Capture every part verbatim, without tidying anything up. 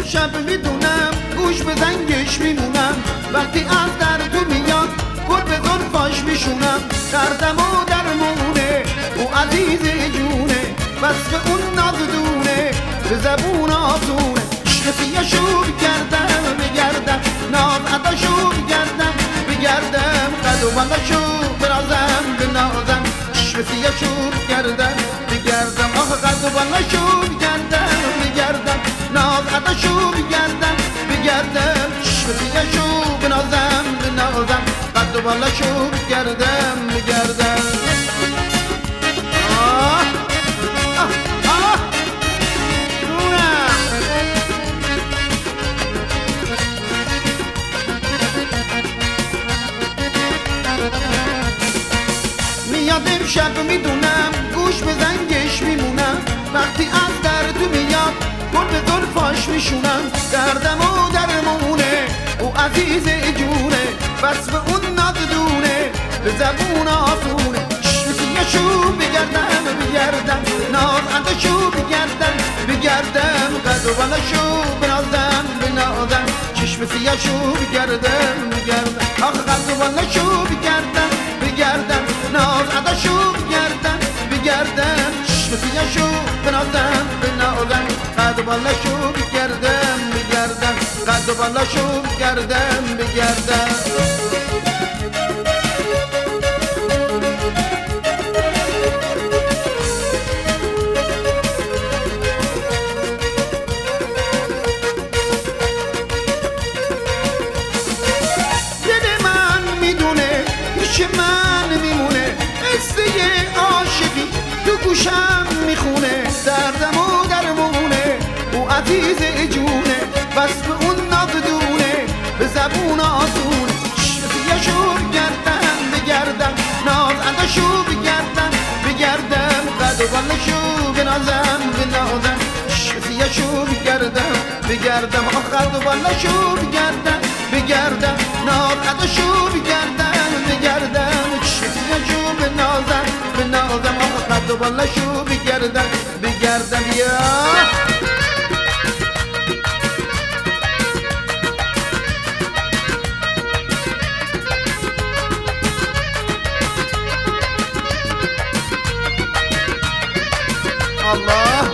امشب میدونم گوش به زنگش میمونم، وقتی از در تو میاد گل به زلفاش میشونم. دردم و درمونه او عزیز جونه، وصف اون نازدونه به زبون آسونه. عشق سیه‌شو بگردم بگردم، ناز عداشو بگردم بگردم، قد و بالاشو برازم بنازم. عشق سیه‌شو بگردم بگردم، آخ قد و بالاشو بگردم بگردم، ناز عداشو بگردم بگردم. عشق سیه‌شو بنازم بنازم، قد و بالاشو بگردم بگردم. آه آه آه میاد امشب میدونم گوش به زنگش میمونم، وقتی از در تو میاد گل به زلفاش میشونم. دردم و درمونه او عزیز جونه، وصف اون نازدونه به زبون آسونه. چشم سیه‌شو بگردم بگردم، ناز عداشو بگردم بگردم، قد و بالاشو بنازم بنازم. چشم سیه‌شو بگردم بگردم، آخ قد و بالاشو بگردم بگردم، ناز عداشو بگردم بگردم. چشم سیه‌شو بنازم بنازم، قد و بالاشو بگردم بگردم، قد و بالاشو بگردم بگردم. من میمونه قصه عاشقی تو گوشم میخونه. دردم و درمونه او عزیز جونه، وصف اون نازدونه به زبون آسونه. چشم سیه‌شو بگردم بگردم، ناز عداشو بگردم بگردم، قد و بالاشو بنازم بنازم. چشم سیه‌شو بگردم بگردم، آخ قد و بالاشو بگردم بگردم، ناز عداشو بگردم بگردم. چشم سیه‌شو بنازم بنازم، آخ قد و بالاشو بگردم بگردم. یا الله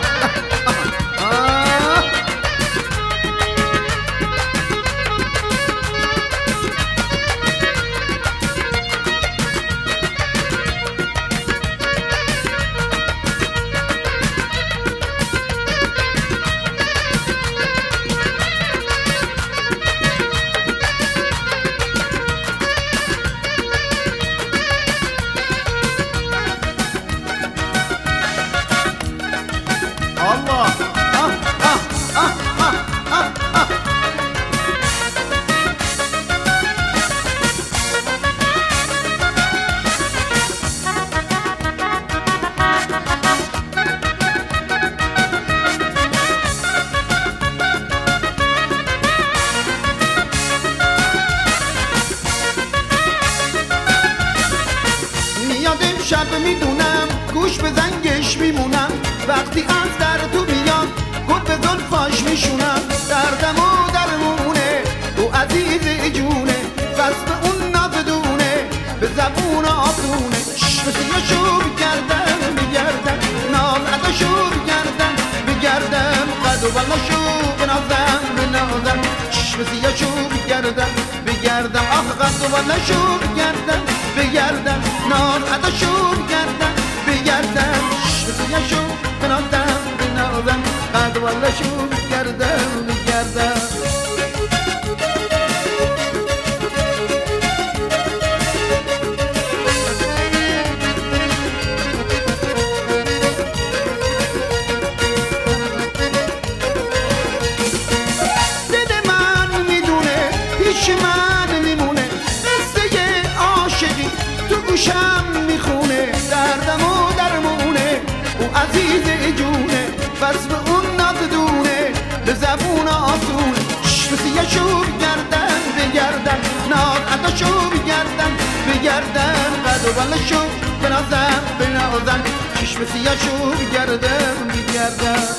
الله آه آه آه آه آه آه. میاد امشب میدونم گوش به زنگش میمونم، وقتی از در تو میاد گل به زلفاش میشونم. دردم و درمونه او عزیز جونه، وصف اون نازدونه به زبون آسونه. چشم سیه‌شو بگردم بگردم، ناز عداشو بگردم بگردم، قد و بالاشو بنازم بنازم. چشم سیه‌شو بگردم بگردم، آخ قد و بالاشو بگردم بگردم، ناز عداشو بگردم بگردم. چشم سیه‌شو بنازم بنازم، قد و بالاشو بگردم بگردم. دل من میدونه پیش من میمونه، قصه عاشقی تو گوشم میخونه. دردم و درمونه او عزیز جونه، وصف اون نازدونه به زبون آسونه. چشم سیه‌شو بگردم بگردم، ناز عداشو بگردم بگردم، قد و بالاشو بنازم بنازم. چشم سیه‌شو بگردم بگردم.